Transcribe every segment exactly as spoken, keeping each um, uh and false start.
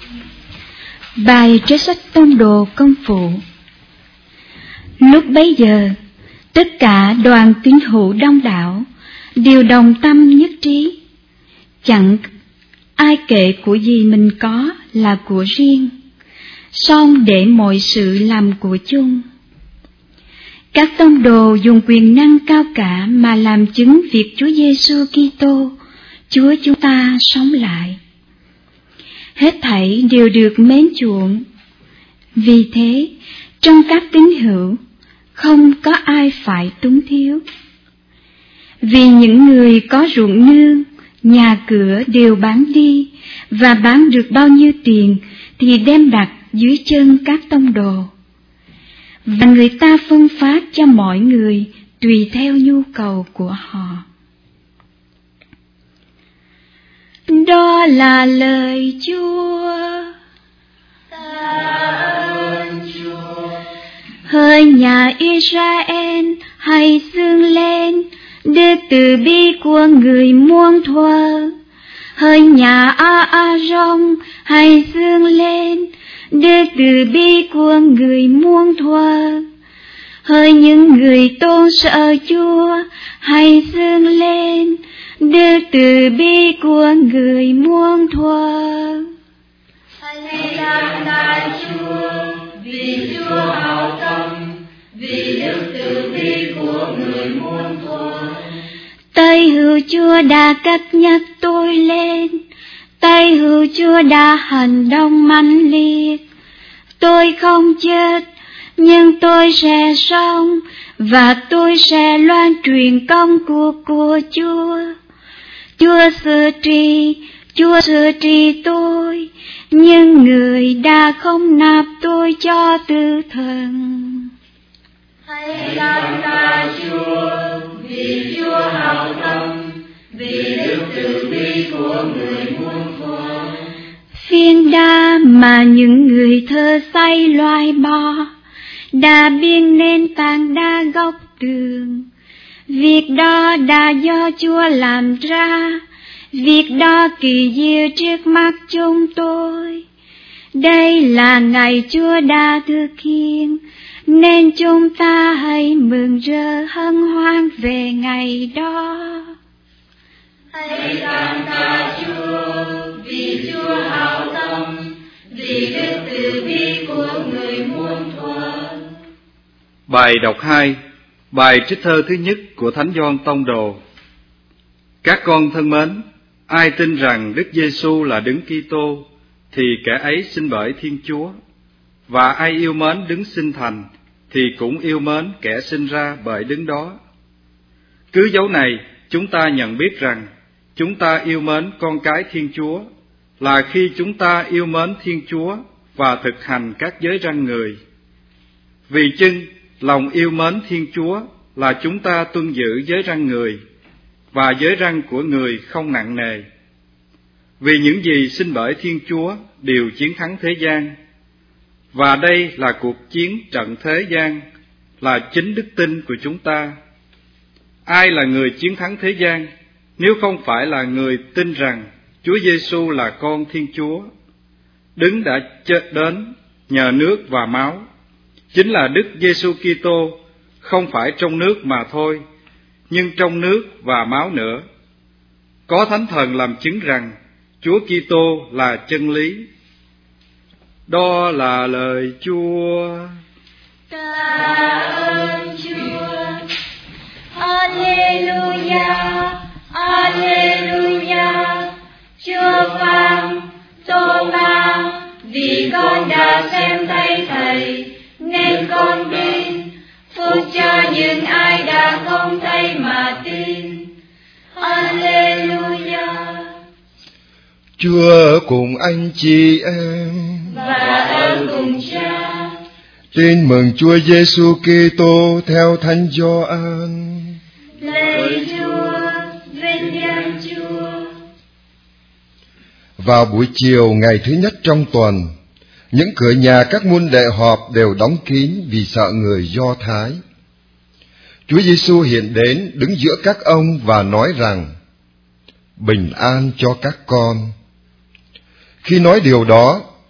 Bài trích sách Tông Đồ Công Vụ. Lúc bấy giờ, tất cả đoàn tín hữu đông đảo đều đồng tâm nhất trí, chẳng ai kể của gì mình có là của riêng, song để mọi sự làm của chung. Các tông đồ dùng quyền năng cao cả mà làm chứng việc Chúa Giêsu Kitô, Chúa chúng ta sống lại. Hết thảy đều được mến chuộng. Vì thế, trong các tín hữu, không có ai phải túng thiếu. Vì những người có ruộng nương, nhà cửa đều bán đi, và bán được bao nhiêu tiền thì đem đặt dưới chân các tông đồ. Và người ta phân phát cho mọi người tùy theo nhu cầu của họ. Đó là lời Chúa. Ta ơn Chúa. Hỡi nhà Israel, hãy xưng lên đức từ bi của người muôn thuở. Hỡi nhà A-a-rong, hãy xưng lên đức từ bi của người muôn thuở. Hỡi những người tôn sợ Chúa, hãy xưng lên đức từ bi của người muôn thuở. Hãy cảm tạ Chúa, vì Chúa hảo tâm, vì đức từ bi của người muôn thuở. Tay hữu Chúa đã cất nhắc tôi lên, tay hữu Chúa đã hành động mãnh liệt. Tôi không chết, nhưng tôi sẽ sống, và tôi sẽ loan truyền công cuộc của Chúa. Chúa sửa trị, Chúa sửa trị tôi, nhưng người đã không nạp tôi cho tử thần. Hãy cảm tạ Chúa, vì Chúa hảo tâm, vì đức từ bi của người muôn thuở. Phiên đá mà những người thợ xây loại bỏ, đã biên nên tảng đá góc tường. Việc đó đã do Chúa làm ra, việc đó kỳ diệu trước mắt chúng tôi. Đây là ngày Chúa đã thực hiện, nên chúng ta hãy mừng rỡ hân hoan về ngày đó. Hãy cảm tạ Chúa, vì Chúa hảo tâm, vì đức từ bi của người muôn thuở. Bài đọc hai. Bài trích thơ thứ nhất của Thánh Gioan Tông Đồ. Các con thân mến, ai tin rằng Đức Giêsu là Đấng Kitô thì kẻ ấy sinh bởi Thiên Chúa, và ai yêu mến Đấng sinh thành thì cũng yêu mến kẻ sinh ra bởi Đấng đó. Cứ dấu này chúng ta nhận biết rằng chúng ta yêu mến con cái Thiên Chúa là khi chúng ta yêu mến Thiên Chúa và thực hành các giới răn người. Vì chưng lòng yêu mến Thiên Chúa là chúng ta tuân giữ giới răn người, và giới răn của người không nặng nề. Vì những gì sinh bởi Thiên Chúa đều chiến thắng thế gian, và đây là cuộc chiến trận thế gian, là chính đức tin của chúng ta. Ai là người chiến thắng thế gian, nếu không phải là người tin rằng Chúa Giêsu là con Thiên Chúa, Đấng đã chết đến nhờ nước và máu, chính là Đức Giêsu Kitô, không phải trong nước mà thôi, nhưng trong nước và máu nữa. Có Thánh Thần làm chứng rằng Chúa Kitô là chân lý. Đó là lời Chúa. Ta ơn Chúa. Alleluia, Alleluia. Chúa phán, Tô-ma, vì con đã xem thấy Thầy, nên con tin. Phúc cho những ai đã không thấy mà tin. Alleluia. Chúa cùng anh chị em và ơn cùng Cha. Tin mừng Chúa Giêsu Kitô theo Thánh Gioan. Lạy Chúa, vinh danh Chúa. Vào buổi chiều ngày thứ nhất trong tuần, những cửa nhà các môn đệ họp đều đóng kín vì sợ người Do Thái. Chúa Giêsu hiện đến đứng giữa các ông và nói rằng: bình an cho các con. Khi nói điều đó,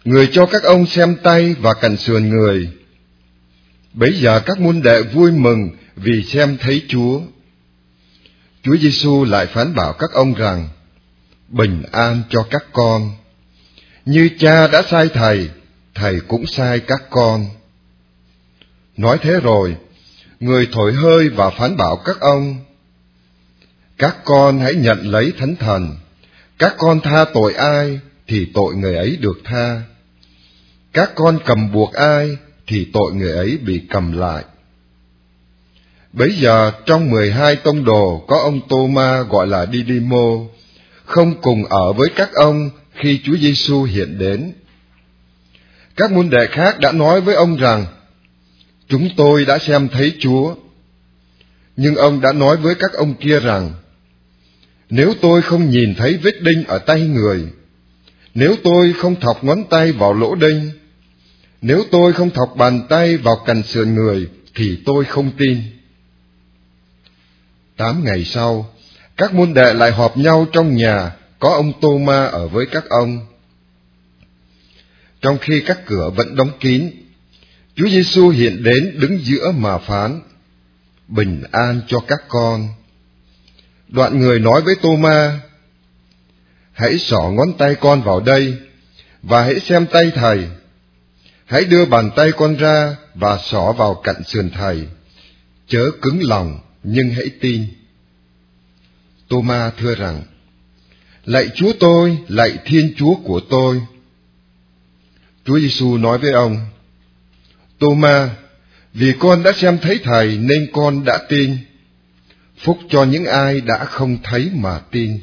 người cho các ông xem tay và cẳng sườn người. Bấy giờ các môn đệ vui mừng vì xem thấy Chúa. Chúa Giêsu lại phán bảo các ông rằng: bình an cho các con. Như Cha đã sai Thầy, Thầy cũng sai các con. Nói thế rồi, người thổi hơi và phán bảo các ông: các con hãy nhận lấy Thánh Thần. Các con tha tội ai thì tội người ấy được tha. Các con cầm buộc ai thì tội người ấy bị cầm lại. Bấy giờ trong mười hai tông đồ có ông Tô-ma gọi là Đi-đi-mô, không cùng ở với các ông khi Chúa Giêsu hiện đến. Các môn đệ khác đã nói với ông rằng: chúng tôi đã xem thấy Chúa. Nhưng ông đã nói với các ông kia rằng: nếu tôi không nhìn thấy vết đinh ở tay người, nếu tôi không thọc ngón tay vào lỗ đinh, nếu tôi không thọc bàn tay vào cẳng sườn người, thì tôi không tin. Tám ngày sau, các môn đệ lại họp nhau trong nhà, có ông Tô-ma ở với các ông. Trong khi các cửa vẫn đóng kín, Chúa Giêsu hiện đến đứng giữa mà phán: bình an cho các con. Đoạn người nói với Tô-ma: hãy xỏ ngón tay con vào đây, và hãy xem tay Thầy. Hãy đưa bàn tay con ra và xỏ vào cạnh sườn Thầy. Chớ cứng lòng, nhưng hãy tin. Tô-ma thưa rằng: lạy Chúa tôi, lạy Thiên Chúa của tôi. Chúa Giêsu nói với ông: Tô-ma, vì con đã xem thấy Thầy nên con đã tin. Phúc cho những ai đã không thấy mà tin.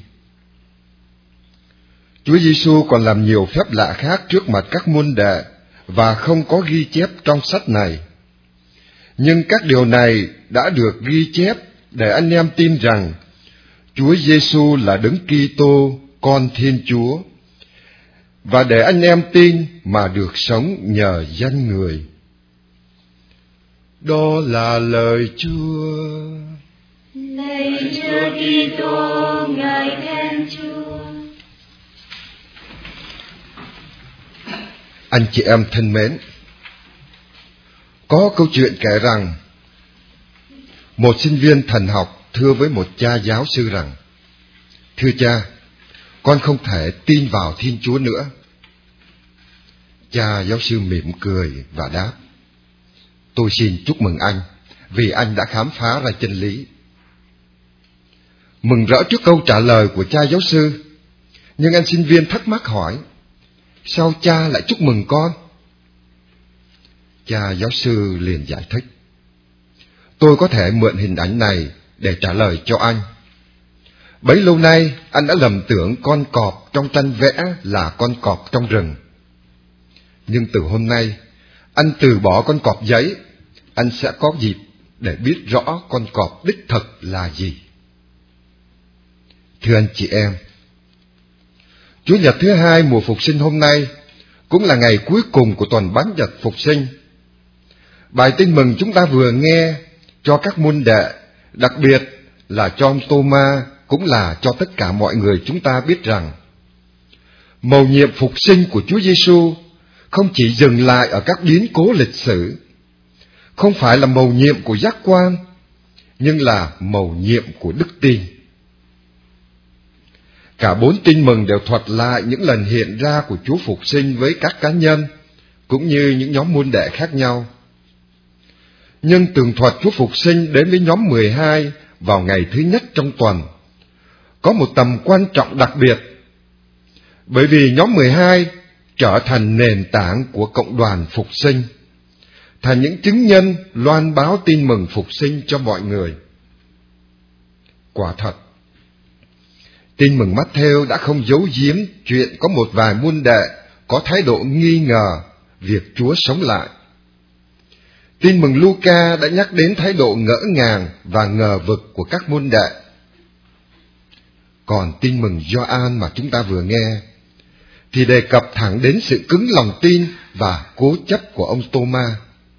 Chúa Giêsu còn làm nhiều phép lạ khác trước mặt các môn đệ và không có ghi chép trong sách này. Nhưng các điều này đã được ghi chép để anh em tin rằng Chúa Giêsu là Đấng Kitô, Con Thiên Chúa, và để anh em tin mà được sống nhờ danh Người. Đó là lời Chúa. Lạy Chúa Kitô, ngợi khen Chúa. Anh chị em thân mến, có câu chuyện kể rằng một sinh viên thần học thưa với một cha giáo sư rằng: thưa cha, con không thể tin vào Thiên Chúa nữa. Cha giáo sư mỉm cười và đáp: tôi xin chúc mừng anh vì anh đã khám phá ra chân lý. Mừng rỡ trước câu trả lời của cha giáo sư, nhưng anh sinh viên thắc mắc hỏi: sao cha lại chúc mừng con? Cha giáo sư liền giải thích: tôi có thể mượn hình ảnh này để trả lời cho anh. Bấy lâu nay anh đã lầm tưởng con cọp trong tranh vẽ là con cọp trong rừng. Nhưng từ hôm nay anh từ bỏ con cọp giấy, anh sẽ có dịp để biết rõ con cọp đích thực là gì. Thưa anh chị em, Chủ nhật thứ hai mùa Phục sinh hôm nay cũng là ngày cuối cùng của tuần Bán Nhật Phục sinh. Bài tin mừng chúng ta vừa nghe cho các môn đệ, đặc biệt là cho ông Tô-ma, cũng là cho tất cả mọi người chúng ta biết rằng mầu nhiệm phục sinh của Chúa Giêsu không chỉ dừng lại ở các biến cố lịch sử, không phải là mầu nhiệm của giác quan, nhưng là mầu nhiệm của đức tin. Cả bốn tin mừng đều thuật lại những lần hiện ra của Chúa Phục sinh với các cá nhân, cũng như những nhóm môn đệ khác nhau. Nhưng tường thuật Chúa Phục sinh đến với nhóm mười hai vào ngày thứ nhất trong tuần có một tầm quan trọng đặc biệt, bởi vì nhóm mười hai trở thành nền tảng của cộng đoàn Phục sinh, thành những chứng nhân loan báo tin mừng Phục sinh cho mọi người. Quả thật, tin mừng Mát-thêu đã không giấu giếm chuyện có một vài môn đệ có thái độ nghi ngờ việc Chúa sống lại. Tin mừng Luca đã nhắc đến thái độ ngỡ ngàng và ngờ vực của các môn đệ. Còn tin mừng Gioan mà chúng ta vừa nghe thì đề cập thẳng đến sự cứng lòng tin và cố chấp của ông Tô-ma.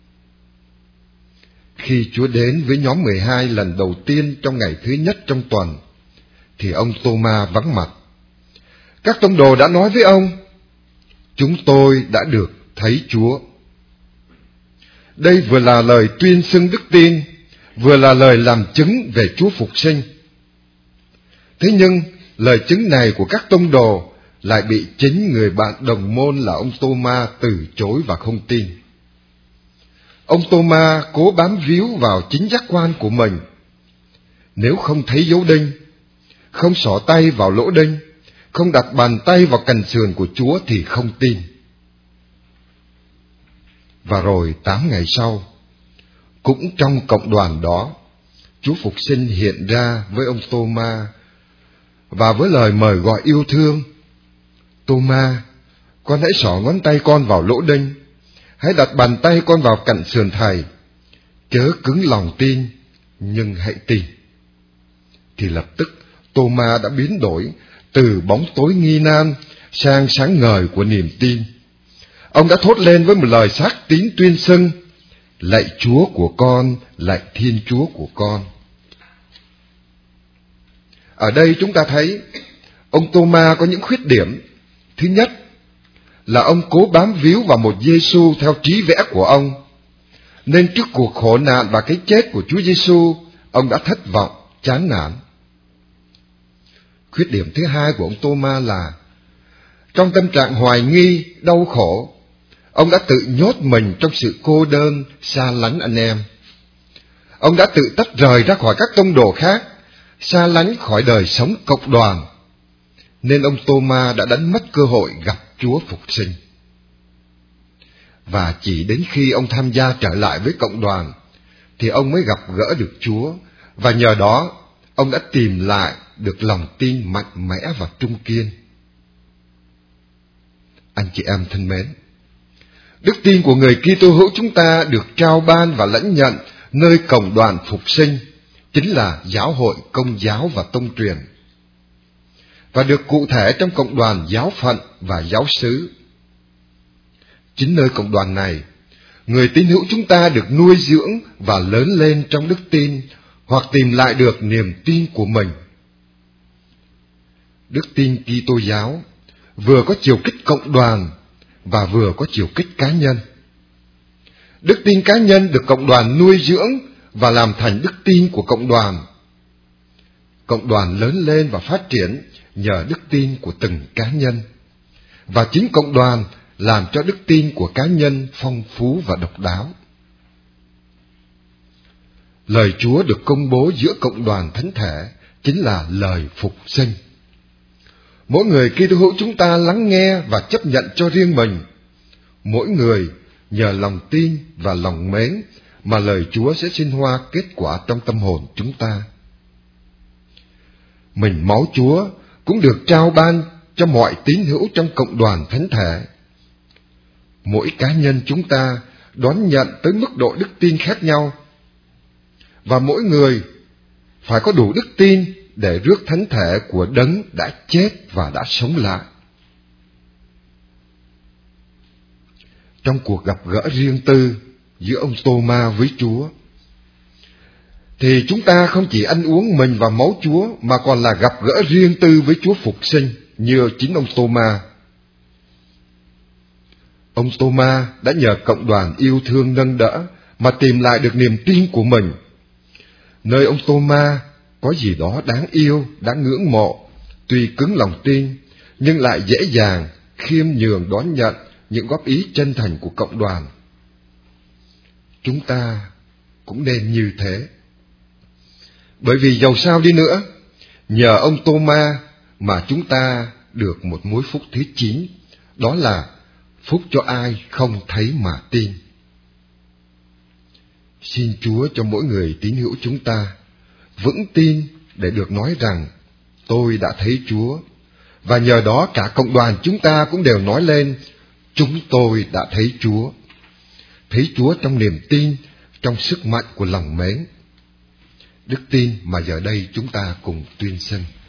Khi Chúa đến với nhóm mười hai lần đầu tiên trong ngày thứ nhất trong tuần, thì ông Tô-ma vắng mặt. Các tông đồ đã nói với ông: chúng tôi đã được thấy Chúa. Đây vừa là lời tuyên xưng đức tin, vừa là lời làm chứng về Chúa phục sinh. Thế nhưng, lời chứng này của các tông đồ lại bị chính người bạn đồng môn là ông Tô-ma từ chối và không tin. Ông Tô-ma cố bám víu vào chính giác quan của mình. Nếu không thấy dấu đinh, không xỏ tay vào lỗ đinh, không đặt bàn tay vào cạnh sườn của Chúa thì không tin. Và rồi tám ngày sau, cũng trong cộng đoàn đó, Chúa phục sinh hiện ra với ông Tô-ma và với lời mời gọi yêu thương: Tô-ma, con hãy xỏ ngón tay con vào lỗ đinh, hãy đặt bàn tay con vào cạnh sườn thầy, chớ cứng lòng tin, nhưng hãy tin. Thì lập tức Tô-ma đã biến đổi từ bóng tối nghi nan sang sáng ngời của niềm tin. Ông đã thốt lên với một lời xác tín tuyên xưng: lạy Chúa của con, lạy Thiên Chúa của con. Ở đây chúng ta thấy ông Tô-ma có những khuyết điểm. Thứ nhất là ông cố bám víu vào một Giê-xu theo trí vẽ của ông, nên trước cuộc khổ nạn và cái chết của Chúa Giê-xu, ông đã thất vọng, chán nản. Khuyết điểm thứ hai của ông Tô-ma là trong tâm trạng hoài nghi, đau khổ, ông đã tự nhốt mình trong sự cô đơn, xa lánh anh em. Ông đã tự tách rời ra khỏi các tông đồ khác, xa lánh khỏi đời sống cộng đoàn, nên ông Tô-ma đã đánh mất cơ hội gặp Chúa phục sinh. Và chỉ đến khi ông tham gia trở lại với cộng đoàn, thì ông mới gặp gỡ được Chúa, và nhờ đó ông đã tìm lại được lòng tin mạnh mẽ và trung kiên. Anh chị em thân mến, đức tin của người Kitô hữu chúng ta được trao ban và lãnh nhận nơi cộng đoàn phục sinh, chính là giáo hội Công giáo và Tông truyền, và được cụ thể trong cộng đoàn giáo phận và giáo xứ. Chính nơi cộng đoàn này, người tín hữu chúng ta được nuôi dưỡng và lớn lên trong đức tin, hoặc tìm lại được niềm tin của mình. Đức tin Kitô giáo vừa có chiều kích cộng đoàn và vừa có chiều kích cá nhân. Đức tin cá nhân được cộng đoàn nuôi dưỡng và làm thành đức tin của cộng đoàn. Cộng đoàn lớn lên và phát triển nhờ đức tin của từng cá nhân, và chính cộng đoàn làm cho đức tin của cá nhân phong phú và độc đáo. Lời Chúa được công bố giữa cộng đoàn thánh thể chính là lời phục sinh. Mỗi người Kitô hữu chúng ta lắng nghe và chấp nhận cho riêng mình. Mỗi người nhờ lòng tin và lòng mến mà lời Chúa sẽ sinh hoa kết quả trong tâm hồn chúng ta. Mình máu Chúa cũng được trao ban cho mọi tín hữu trong cộng đoàn thánh thể. Mỗi cá nhân chúng ta đón nhận tới mức độ đức tin khác nhau, và mỗi người phải có đủ đức tin để rước thánh thể của Đấng đã chết và đã sống lại. Trong cuộc gặp gỡ riêng tư giữa ông Tô-ma với Chúa, thì chúng ta không chỉ ăn uống mình và máu Chúa, mà còn là gặp gỡ riêng tư với Chúa phục sinh như chính ông Tô-ma. Ông Tô-ma đã nhờ cộng đoàn yêu thương nâng đỡ mà tìm lại được niềm tin của mình. Nơi ông Tô-ma có gì đó đáng yêu, đáng ngưỡng mộ, tuy cứng lòng tin, nhưng lại dễ dàng, khiêm nhường đón nhận những góp ý chân thành của cộng đoàn. Chúng ta cũng nên như thế. Bởi vì dầu sao đi nữa, nhờ ông Tô-ma mà chúng ta được một mối phúc thứ chín, đó là phúc cho ai không thấy mà tin. Xin Chúa cho mỗi người tín hữu chúng ta vững tin để được nói rằng tôi đã thấy Chúa, và nhờ đó cả cộng đoàn chúng ta cũng đều nói lên chúng tôi đã thấy Chúa. Thấy Chúa trong niềm tin, trong sức mạnh của lòng mến. Đức tin mà giờ đây chúng ta cùng tuyên xưng.